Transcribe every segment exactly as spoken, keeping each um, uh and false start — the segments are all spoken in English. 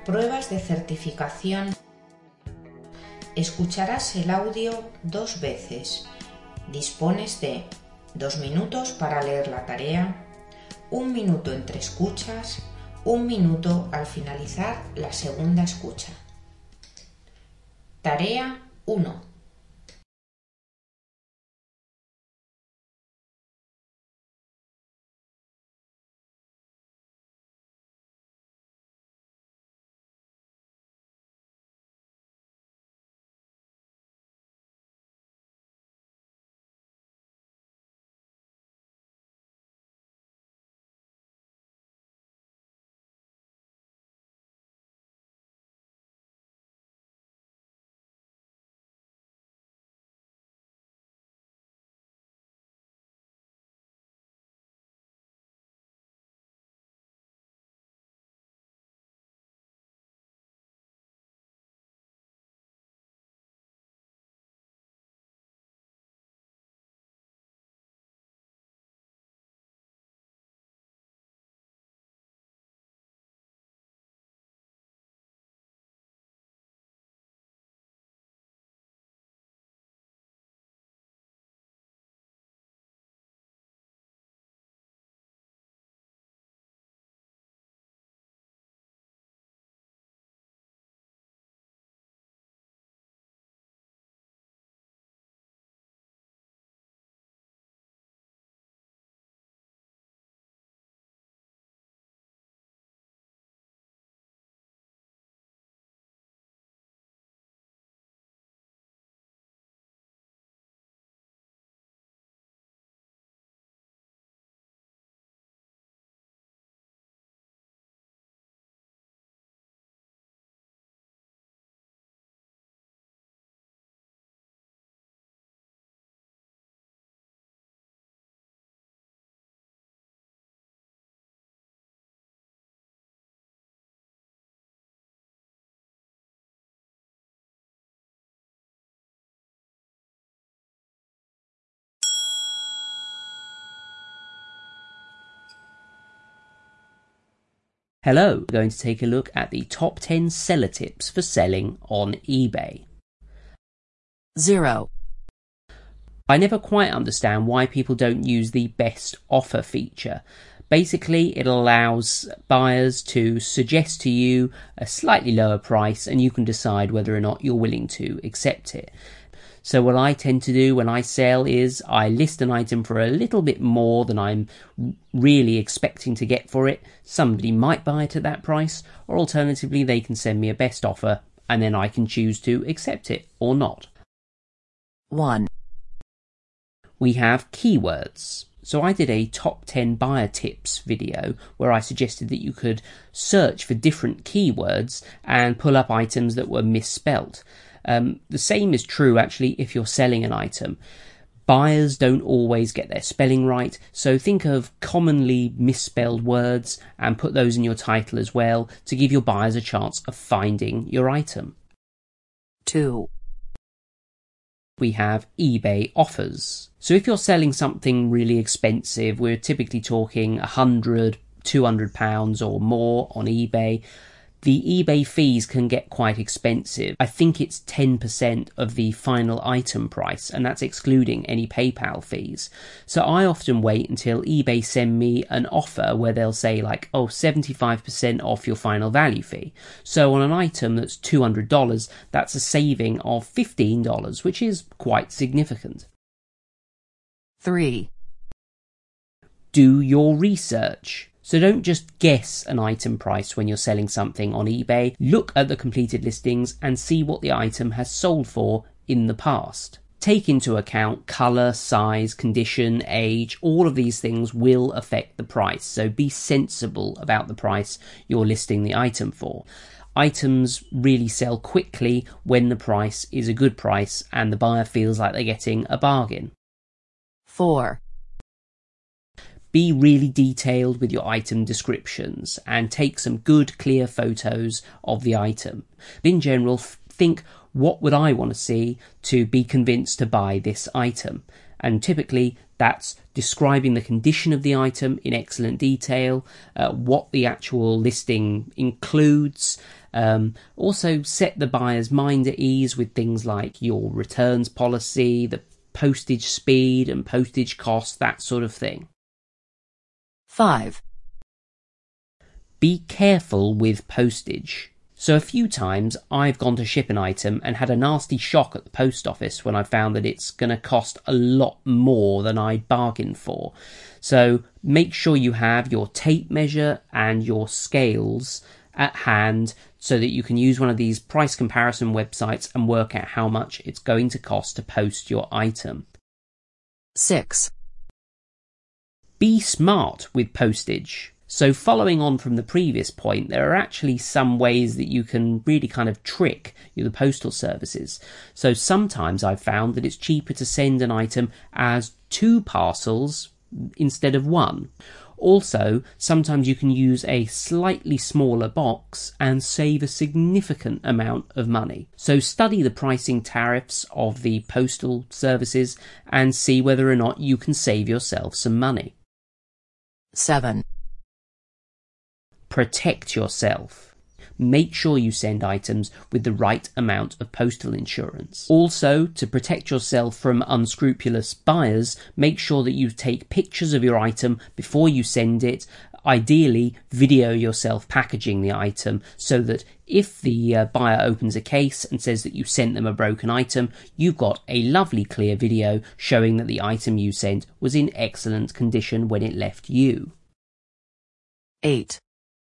Pruebas de certificación. Escucharás el audio dos veces. Dispones de dos minutos para leer la tarea, un minuto entre escuchas, un minuto al finalizar la segunda escucha. Tarea uno. Hello, we're going to take a look at the top ten seller tips for selling on eBay. Zero. I never quite understand why people don't use the best offer feature. Basically, it allows buyers to suggest to you a slightly lower price and you can decide whether or not you're willing to accept it. So what I tend to do when I sell is I list an item for a little bit more than I'm really expecting to get for it. Somebody might buy it at that price, or alternatively they can send me a best offer and then I can choose to accept it or not. One. We have keywords. So I did a top ten buyer tips video where I suggested that you could search for different keywords and pull up items that were misspelt. Um, the same is true actually if you're selling an item. Buyers don't always get their spelling right, so think of commonly misspelled words and put those in your title as well to give your buyers a chance of finding your item. Two. We have eBay offers. So if you're selling something really expensive, we're typically talking one hundred, two hundred pounds or more on eBay. The eBay fees can get quite expensive. I think it's ten percent of the final item price, and that's excluding any PayPal fees. So I often wait until eBay send me an offer where they'll say like, oh, seventy-five percent off your final value fee. So on an item that's two hundred dollars, that's a saving of fifteen dollars, which is quite significant. Three. Do your research. So don't just guess an item price when you're selling something on eBay. Look at the completed listings and see what the item has sold for in the past. Take into account colour, size, condition, age. All of these things will affect the price, so be sensible about the price you're listing the item for. Items really sell quickly when the price is a good price and the buyer feels like they're getting a bargain. Four. Be really detailed with your item descriptions and take some good, clear photos of the item. In general, think, what would I want to see to be convinced to buy this item? And typically, that's describing the condition of the item in excellent detail, uh, what the actual listing includes, Um, also, set the buyer's mind at ease with things like your returns policy, the postage speed and postage cost, that sort of thing. five. Be careful with postage. So a few times I've gone to ship an item and had a nasty shock at the post office when I found that it's going to cost a lot more than I bargained for. So make sure you have your tape measure and your scales at hand so that you can use one of these price comparison websites and work out how much it's going to cost to post your item. six. Be smart with postage. So following on from the previous point, there are actually some ways that you can really kind of trick the postal services. So sometimes I've found that it's cheaper to send an item as two parcels instead of one. Also, sometimes you can use a slightly smaller box and save a significant amount of money. So study the pricing tariffs of the postal services and see whether or not you can save yourself some money. seven. Protect yourself. Make sure you send items with the right amount of postal insurance. Also, to protect yourself from unscrupulous buyers, make sure that you take pictures of your item before you send it. Ideally, video yourself packaging the item so that if the uh, buyer opens a case and says that you sent them a broken item, you've got a lovely clear video showing that the item you sent was in excellent condition when it left you. eight.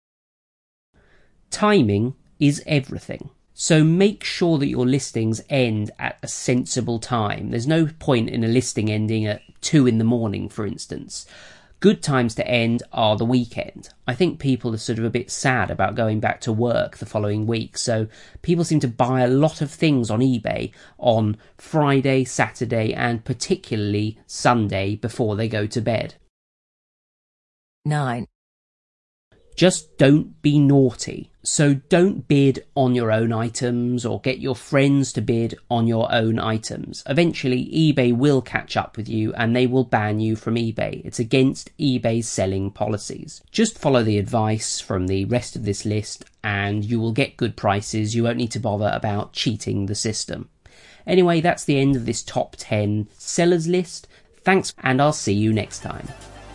Timing is everything. So make sure that your listings end at a sensible time. There's no point in a listing ending at two in the morning, for instance. Good times to end are the weekend. I think people are sort of a bit sad about going back to work the following week, so people seem to buy a lot of things on eBay on Friday, Saturday, and particularly Sunday before they go to bed. nine. Just don't be naughty. So don't bid on your own items or get your friends to bid on your own items. Eventually, eBay will catch up with you and they will ban you from eBay. It's against eBay's selling policies. Just follow the advice from the rest of this list and you will get good prices. You won't need to bother about cheating the system. Anyway, that's the end of this top ten sellers list. Thanks, and I'll see you next time.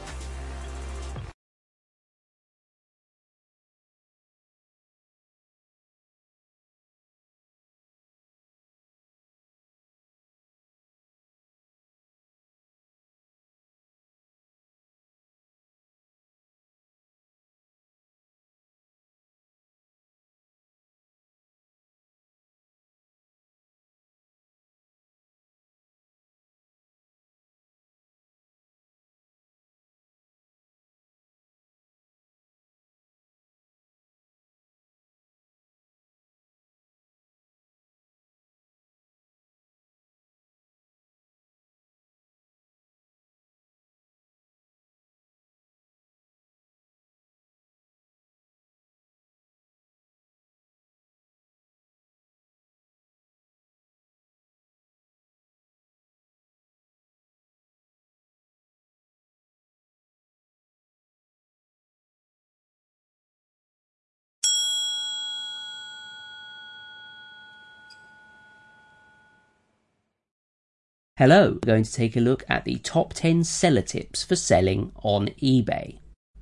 Hello, we're going to take a look at the top ten seller tips for selling on eBay.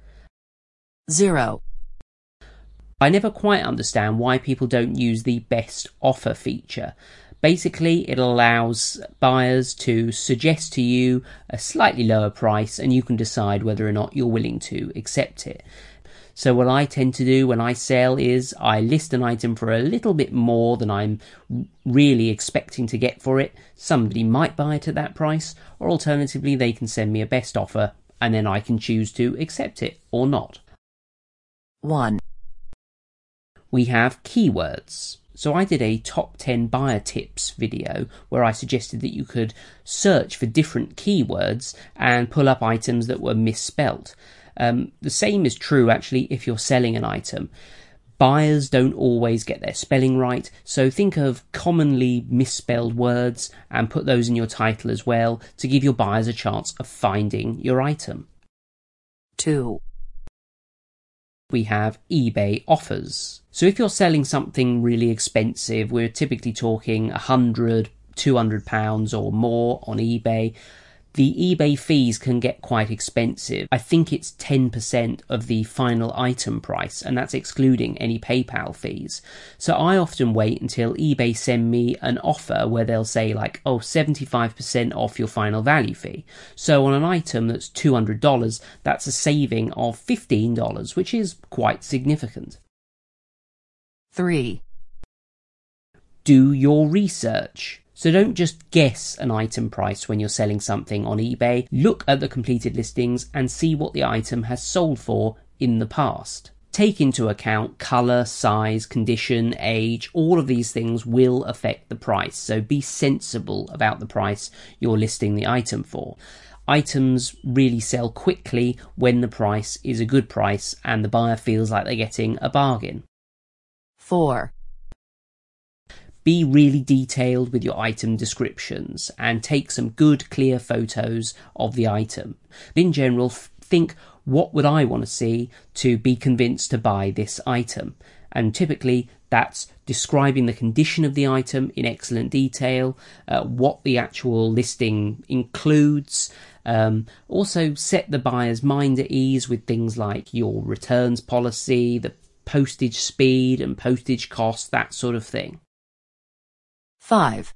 zero. I never quite understand why people don't use the best offer feature. Basically, it allows buyers to suggest to you a slightly lower price and you can decide whether or not you're willing to accept it. So what I tend to do when I sell is I list an item for a little bit more than I'm really expecting to get for it. Somebody might buy it at that price, or alternatively they can send me a best offer and then I can choose to accept it or not. one. We have keywords. So I did a top ten buyer tips video where I suggested that you could search for different keywords and pull up items that were misspelt. Um, the same is true actually if you're selling an item. Buyers don't always get their spelling right, so think of commonly misspelled words and put those in your title as well to give your buyers a chance of finding your item. two. we have eBay offers. So if you're selling something really expensive, we're typically talking one hundred, two hundred pounds or more on eBay. The eBay fees can get quite expensive. I think it's ten percent of the final item price, and that's excluding any PayPal fees. So I often wait until eBay send me an offer where they'll say like, oh, seventy-five percent off your final value fee. So on an item that's two hundred dollars, that's a saving of fifteen dollars, which is quite significant. three. Do your research. So don't just guess an item price when you're selling something on eBay. Look at the completed listings and see what the item has sold for in the past. Take into account colour, size, condition, age. All of these things will affect the price, so be sensible about the price you're listing the item for. Items really sell quickly when the price is a good price and the buyer feels like they're getting a bargain. four. Be really detailed with your item descriptions and take some good, clear photos of the item. In general, think, what would I want to see to be convinced to buy this item? And typically, that's describing the condition of the item in excellent detail, uh, what the actual listing includes. Um, also, set the buyer's mind at ease with things like your returns policy, the postage speed and postage cost, that sort of thing. five.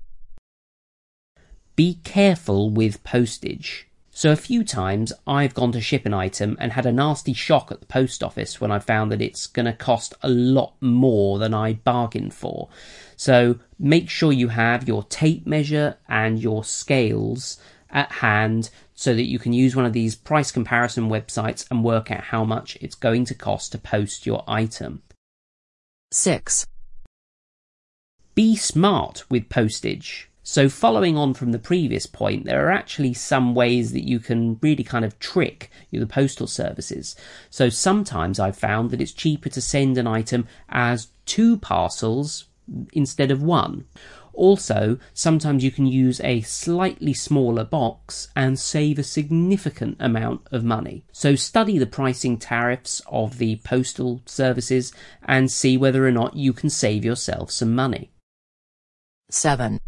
Be careful with postage. So a few times I've gone to ship an item and had a nasty shock at the post office when I found that it's going to cost a lot more than I bargained for. So make sure you have your tape measure and your scales at hand so that you can use one of these price comparison websites and work out how much it's going to cost to post your item. six. Be smart with postage. So following on from the previous point, there are actually some ways that you can really kind of trick the postal services. So sometimes I've found that it's cheaper to send an item as two parcels instead of one. Also, sometimes you can use a slightly smaller box and save a significant amount of money. So study the pricing tariffs of the postal services and see whether or not you can save yourself some money. seven.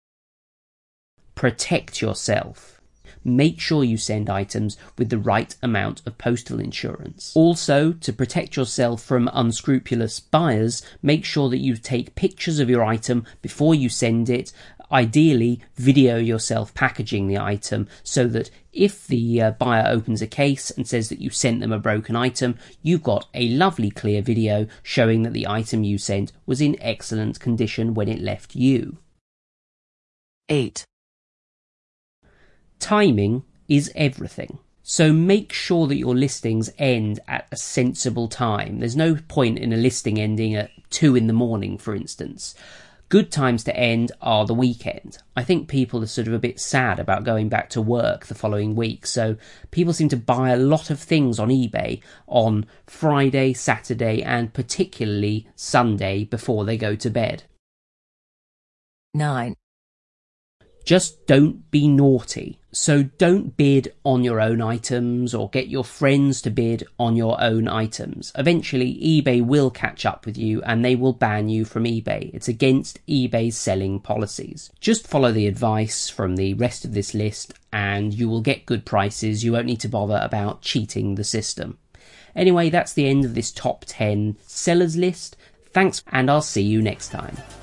Protect yourself. Make sure you send items with the right amount of postal insurance. Also, to protect yourself from unscrupulous buyers, make sure that you take pictures of your item before you send it. Ideally, video yourself packaging the item so that if the uh, buyer opens a case and says that you sent them a broken item, you've got a lovely clear video showing that the item you sent was in excellent condition when it left you. eight. Timing is everything. So make sure that your listings end at a sensible time. There's no point in a listing ending at two in the morning, for instance. Good times to end are the weekend. I think people are sort of a bit sad about going back to work the following week, so people seem to buy a lot of things on eBay on Friday, Saturday, and particularly Sunday before they go to bed. nine. Just don't be naughty. So don't bid on your own items or get your friends to bid on your own items. Eventually, eBay will catch up with you and they will ban you from eBay. It's against eBay's selling policies. Just follow the advice from the rest of this list and you will get good prices. You won't need to bother about cheating the system. Anyway, that's the end of this top ten sellers list. Thanks, and I'll see you next time.